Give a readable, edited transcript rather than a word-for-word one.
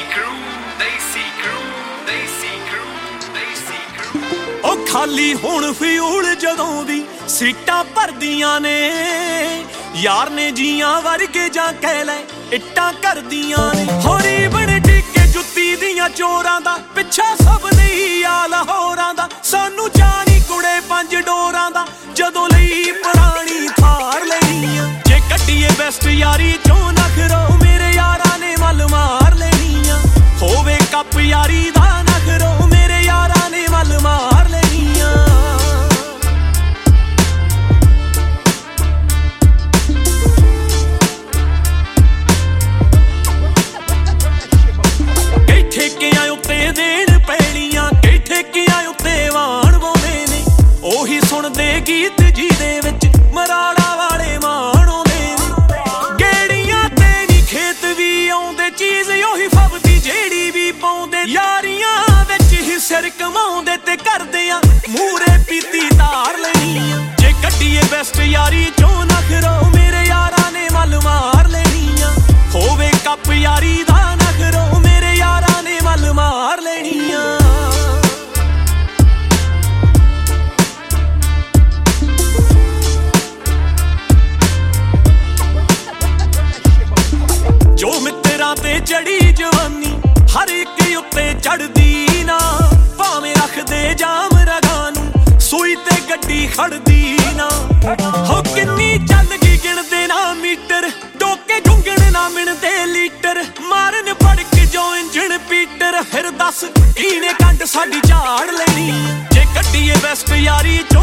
ओ खाली हुण फ्यूल जदों दी सीटां भरदियां ने यार ने जियां वर्गे जां कह लै इट्टां करदियां ने होरी बन टिके जुत्ती दियां चोरां दा पिछा सब नहीं आ लाहौरां दा सानू जानी कुड़े पंज डोरां दा जदों लई पुरानी थार लेनी जे कड्डीए बेस्ट यारी चों नखरो मेरे यारां ने मल मार लेनी होवे कप यारी दा नखरो मेरे यारां ने मल मार सुनदे गीत जिहदे विच मराड़ा वाले माण आउंदे ने गेड़ियां ते नी खेत भी आउंदे चीज़ ओही फबदी जेड़ी भी पाउंदे यारियां विच ही सिर कमाउंदे ते करदे आ मूरे पीती तार लेनी जे कड्डीए बेस्ट यारी चों नखरो मेरे यारां ने मल मार लेनी होवे कप यारी दा नखरो मेरे यारां ने मल मार लेनी जो मित्तरां ते चढ़ी जवानी हर एक उत्ते चढ़दी ना भावें रखदे जाम रगां नूं सूई ते गड्डी खड़दी ना हो किन्नी चल गई गिणदे ना मीटर डोके घुंगण ना मिणदे लीटर मारन फड़क जो इंजन पीटर फिर दस कीने कंड साडी झाड़ लेनी जे कड्डीए बेस्ट यारी